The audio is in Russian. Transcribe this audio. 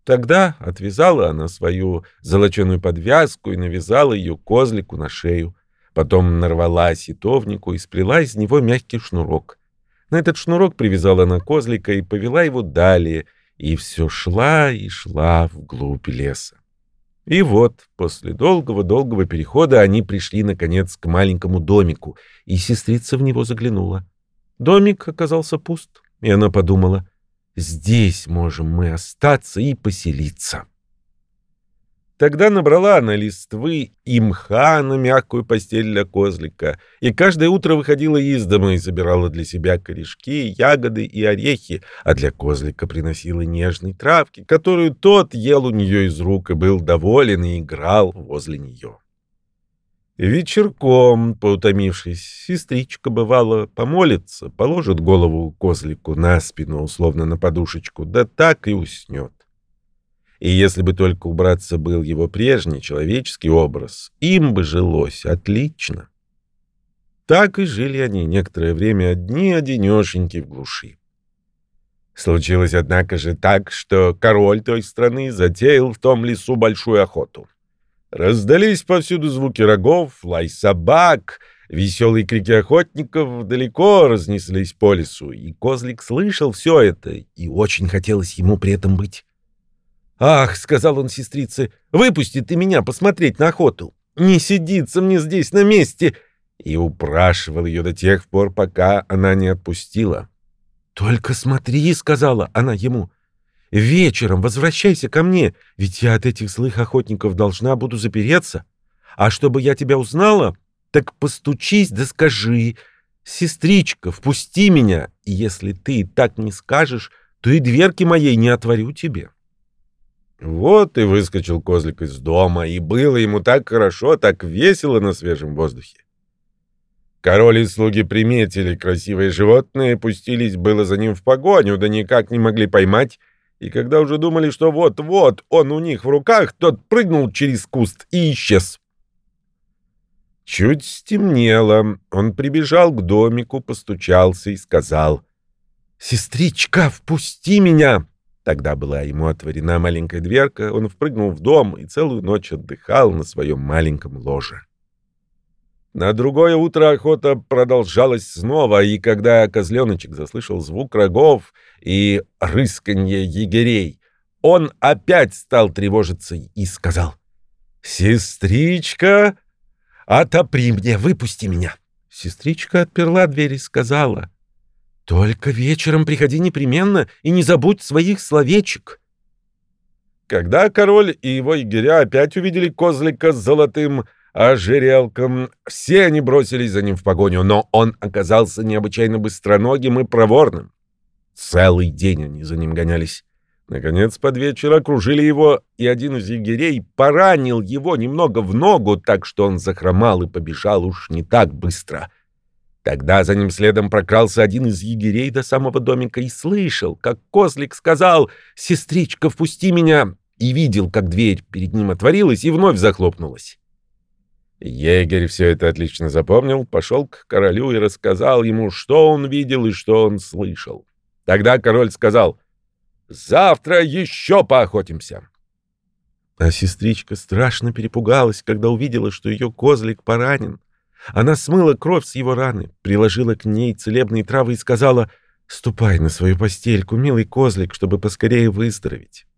Тогда отвязала она свою золоченую подвязку и навязала ее козлику на шею. Потом нарвала ситовнику и сплела из него мягкий шнурок. На этот шнурок привязала она козлика и повела его далее, и все шла и шла вглубь леса. И вот, после долгого-долгого перехода они пришли, наконец, к маленькому домику, и сестрица в него заглянула. Домик оказался пуст, и она подумала: «Здесь можем мы остаться и поселиться». Тогда набрала она листвы и мха на мягкую постель для козлика, и каждое утро выходила из дома и забирала для себя корешки, ягоды и орехи, а для козлика приносила нежные травки, которую тот ел у нее из рук и был доволен и играл возле нее. Вечерком, поутомившись, сестричка, бывало, помолится, положит голову козлику на спину, условно на подушечку, да так и уснет. И если бы только убраться был его прежний человеческий образ, им бы жилось отлично. Так и жили они некоторое время одни-одинешеньки в глуши. Случилось, однако же, так, что король той страны затеял в том лесу большую охоту. Раздались повсюду звуки рогов, лай собак, веселые крики охотников далеко разнеслись по лесу, и козлик слышал все это, и очень хотелось ему при этом быть. «Ах», — сказал он сестрице, — «выпусти ты меня посмотреть на охоту. Не сидится мне здесь на месте». И упрашивал ее до тех пор, пока она не отпустила. «Только смотри», — сказала она ему, — «вечером возвращайся ко мне, ведь я от этих злых охотников должна буду запереться. А чтобы я тебя узнала, так постучись да скажи: сестричка, впусти меня, и если ты так не скажешь, то и дверки моей не отворю тебе». Вот и выскочил козлик из дома, и было ему так хорошо, так весело на свежем воздухе. Король и слуги приметили красивое животное и пустились было за ним в погоню, да никак не могли поймать, и когда уже думали, что вот-вот он у них в руках, тот прыгнул через куст и исчез. Чуть стемнело, он прибежал к домику, постучался и сказал: «Сестричка, впусти меня!» Тогда была ему отворена маленькая дверка, он впрыгнул в дом и целую ночь отдыхал на своем маленьком ложе. На другое утро охота продолжалась снова, и когда козленочек заслышал звук рогов и рысканье егерей, он опять стал тревожиться и сказал: «Сестричка, отопри мне, выпусти меня». Сестричка отперла дверь и сказала: «Только вечером приходи непременно и не забудь своих словечек». Когда король и его егеря опять увидели козлика с золотым ожерелком, все они бросились за ним в погоню, но он оказался необычайно быстроногим и проворным. Целый день они за ним гонялись. Наконец, под вечер окружили его, и один из егерей поранил его немного в ногу, так что он захромал и побежал уж не так быстро. Тогда за ним следом прокрался один из егерей до самого домика и слышал, как козлик сказал: «Сестричка, впусти меня!» и видел, как дверь перед ним отворилась и вновь захлопнулась. Егерь все это отлично запомнил, пошел к королю и рассказал ему, что он видел и что он слышал. Тогда король сказал: «Завтра еще поохотимся». А сестричка страшно перепугалась, когда увидела, что ее козлик поранен. Она смыла кровь с его раны, приложила к ней целебные травы и сказала: «Ступай на свою постельку, милый козлик, чтобы поскорее выздороветь».